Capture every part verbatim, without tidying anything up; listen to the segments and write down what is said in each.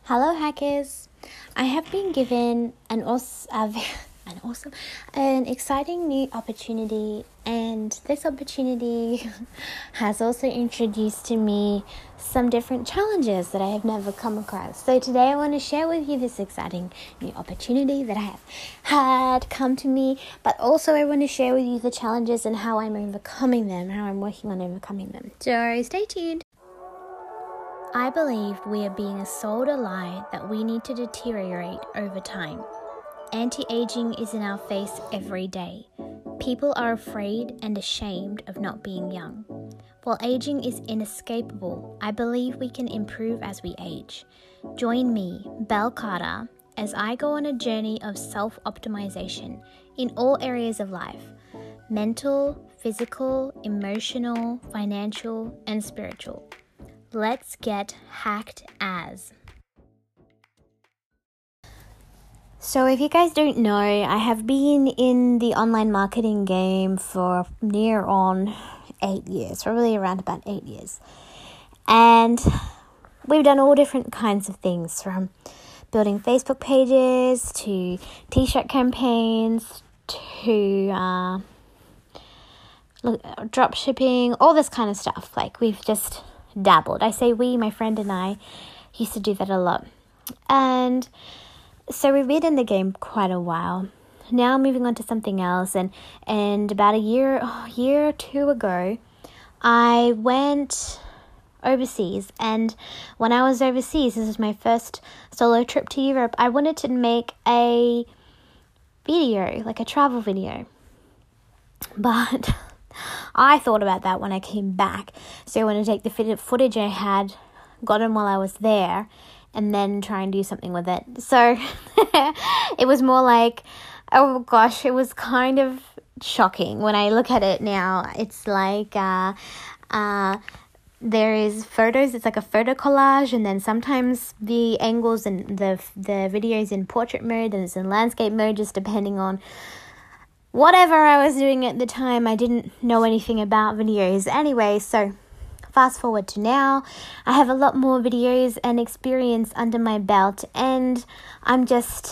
Hello hackers, I have been given an awesome, uh, an awesome, an exciting new opportunity, and this opportunity has also introduced to me some different challenges that I have never come across. So today I want to share with you this exciting new opportunity that I have had come to me, but also I want to share with you the challenges and how I'm overcoming them, how I'm working on overcoming them. So stay tuned. I believe we are being sold a lie that we need to deteriorate over time. Anti-aging is in our face every day. People are afraid and ashamed of not being young. While aging is inescapable, I believe we can improve as we age. Join me, Belle Carter, as I go on a journey of self-optimization in all areas of life: mental, physical, emotional, financial, and spiritual. Let's get hacked as. So if you guys don't know, I have been in the online marketing game for near on eight years, probably around about eight years. And we've done all different kinds of things, from building Facebook pages to t-shirt campaigns to uh, drop shipping, all this kind of stuff. Like, we've just dabbled. I say we, my friend and I, used to do that a lot. And so we've been in the game quite a while. Now moving on to something else. And, and about a year, oh, year or two ago, I went overseas. And when I was overseas, this was my first solo trip to Europe, I wanted to make a video, like a travel video. But I thought about that when I came back. So I want to take the footage I had gotten while I was there and then try and do something with it. So it was more like, oh gosh, it was kind of shocking. When I look at it now, it's like uh, uh, there is photos. It's like a photo collage, and then sometimes the angles and the the videos in portrait mode, and it's in landscape mode, just depending on whatever I was doing at the time. I didn't know anything about videos anyway, so fast forward to now, I have a lot more videos and experience under my belt, and I'm just,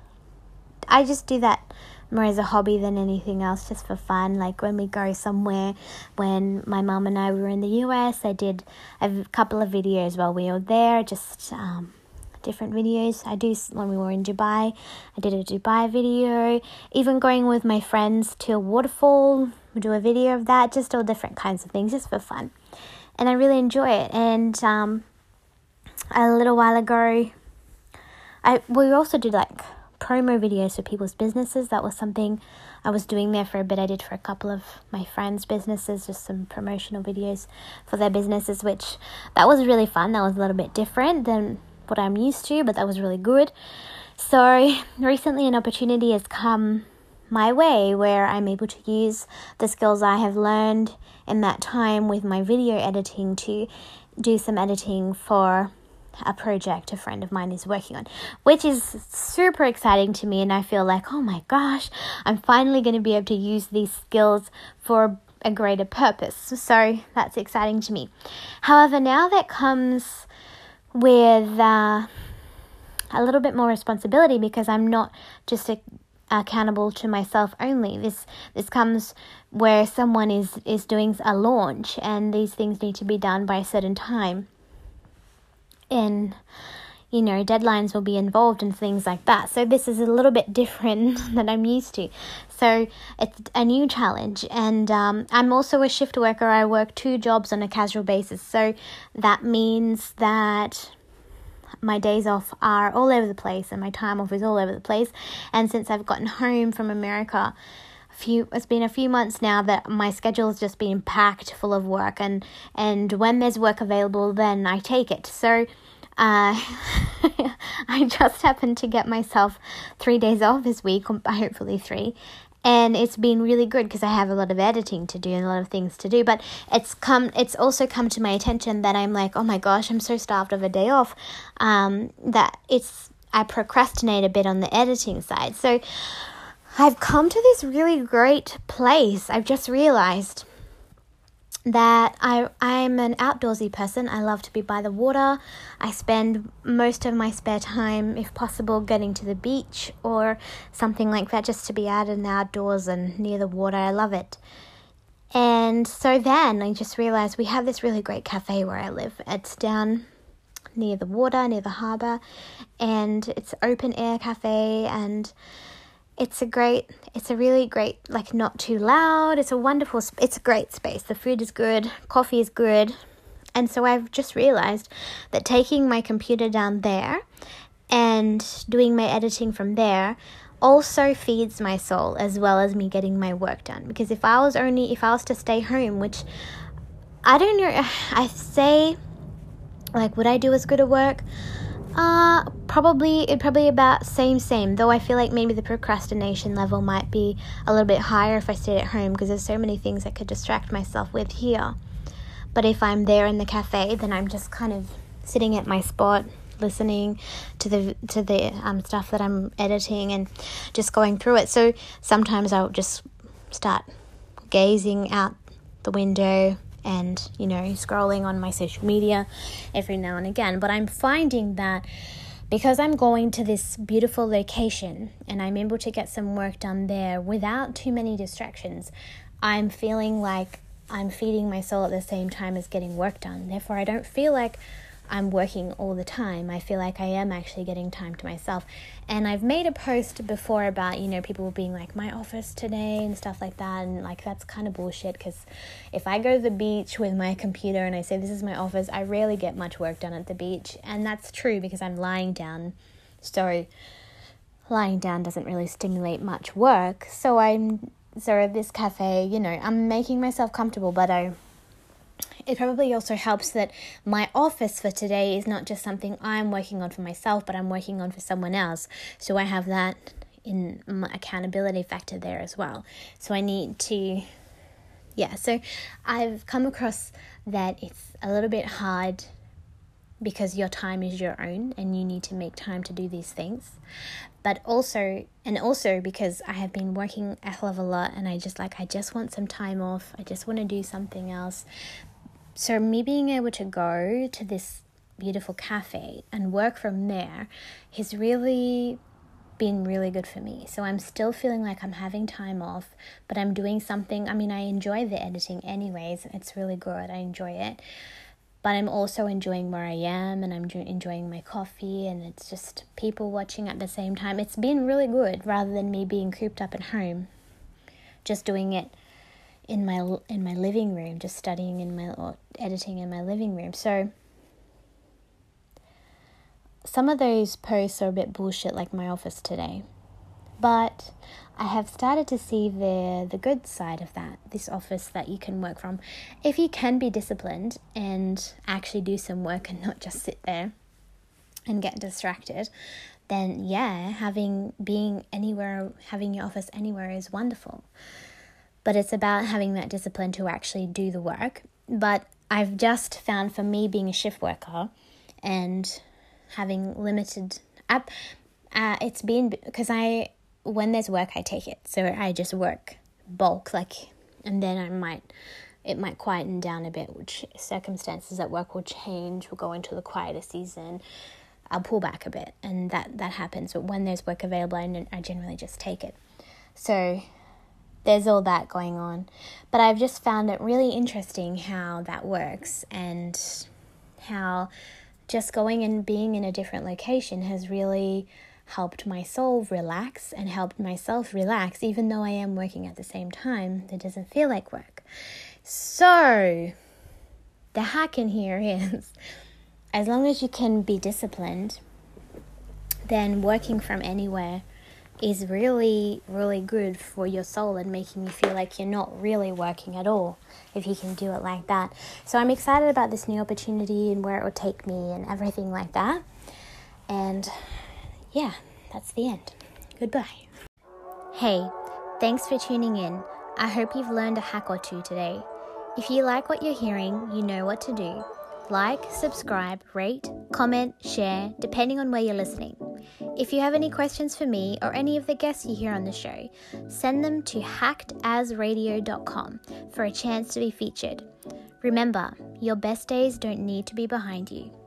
I just do that more as a hobby than anything else, just for fun. Like when we go somewhere, when my mum and I were in the U S, I did a couple of videos while we were there, just um different videos. I do when we were in Dubai. I did a Dubai video. Even going with my friends to a waterfall, we do a video of that. Just all different kinds of things, just for fun. And I really enjoy it. And um, a little while ago, I we also did like promo videos for people's businesses. That was something I was doing there for a bit. I did for a couple of my friends' businesses, just some promotional videos for their businesses, which that was really fun. That was a little bit different than what I'm used to, but that was really good. So recently an opportunity has come my way where I'm able to use the skills I have learned in that time with my video editing to do some editing for a project a friend of mine is working on, which is super exciting to me. And I feel like, oh my gosh, I'm finally going to be able to use these skills for a greater purpose. So that's exciting to me. However, now that comes with uh, a little bit more responsibility, because I'm not just a, accountable to myself only. This this comes where someone is, is doing a launch, and these things need to be done by a certain time. And, you know, deadlines will be involved and things like that. So this is a little bit different than I'm used to. So it's a new challenge. And um, I'm also a shift worker. I work two jobs on a casual basis. So that means that my days off are all over the place and my time off is all over the place. And since I've gotten home from America, a few it's been a few months now that my schedule has just been packed full of work. And, and when there's work available, then I take it. So Uh, I just happened to get myself three days off this week, hopefully three, and it's been really good because I have a lot of editing to do and a lot of things to do. But it's come, it's also come to my attention that I'm like, oh my gosh, I'm so starved of a day off, um, that it's I procrastinate a bit on the editing side. So I've come to this really great place. I've just realized that I, I'm an outdoorsy person. I love to be by the water. I spend most of my spare time, if possible, getting to the beach or something like that, just to be out and outdoors and near the water. I love it. And so then I just realized we have this really great cafe where I live. It's down near the water, near the harbour, and it's open air cafe, and it's a great, it's a really great, like, not too loud. It's a wonderful, it's a great space. The food is good, coffee is good. And so I've just realized that taking my computer down there and doing my editing from there also feeds my soul, as well as me getting my work done. Because if I was only, if I was to stay home, which I don't know, I say, like, would I do as good a work? Uh, probably, it probably about same, same, though I feel like maybe the procrastination level might be a little bit higher if I stayed at home, because there's so many things I could distract myself with here. But if I'm there in the cafe, then I'm just kind of sitting at my spot, listening to the to the um stuff that I'm editing and just going through it. So sometimes I'll just start gazing out the window and, you know, scrolling on my social media every now and again. But I'm finding that because I'm going to this beautiful location and I'm able to get some work done there without too many distractions, I'm feeling like I'm feeding my soul at the same time as getting work done. Therefore, I don't feel like I'm working all the time. I feel like I am actually getting time to myself. And I've made a post before about, you know, people being like, my office today and stuff like that. And like, that's kind of bullshit, because if I go to the beach with my computer and I say, this is my office, I rarely get much work done at the beach. And that's true because I'm lying down. So lying down doesn't really stimulate much work. So I'm, so at this cafe, you know, I'm making myself comfortable, but I, it probably also helps that my office for today is not just something I'm working on for myself, but I'm working on for someone else. So I have that in my accountability factor there as well. So I need to, yeah, so I've come across that it's a little bit hard because your time is your own and you need to make time to do these things. But also, and also because I have been working a hell of a lot and I just like, I just want some time off. I just want to do something else. So me being able to go to this beautiful cafe and work from there has really been really good for me. So I'm still feeling like I'm having time off, but I'm doing something. I mean, I enjoy the editing anyways. It's really good. I enjoy it. But I'm also enjoying where I am, and I'm enjoying my coffee, and it's just people watching at the same time. It's been really good rather than me being cooped up at home, just doing it in my in my living room, just studying in my or editing in my living room. So some of those posts are a bit bullshit, like my office today, but I have started to see the the good side of that, this office that you can work from. If you can be disciplined and actually do some work and not just sit there and get distracted, then yeah, having being anywhere, having your office anywhere is wonderful. But it's about having that discipline to actually do the work. But I've just found, for me being a shift worker and having limited up, uh, it's been because I, when there's work, I take it. So I just work bulk, like, and then I might, it might quieten down a bit, which circumstances at work will change. We'll go into the quieter season. I'll pull back a bit, and that, that happens. But when there's work available, I, I generally just take it. So there's all that going on. But I've just found it really interesting how that works, and how just going and being in a different location has really helped my soul relax and helped myself relax, even though I am working at the same time. It doesn't feel like work. So the hack in here is, as long as you can be disciplined, then working from anywhere is really, really good for your soul and making you feel like you're not really working at all, if you can do it like that. So I'm excited about this new opportunity and where it will take me and everything like that. And yeah, that's the end. Goodbye. Hey, thanks for tuning in. I hope you've learned a hack or two today. If you like what you're hearing, you know what to do. Like, subscribe, rate, comment, share, depending on where you're listening. If you have any questions for me or any of the guests you hear on the show, send them to hacked as radio dot com for a chance to be featured. Remember, your best days don't need to be behind you.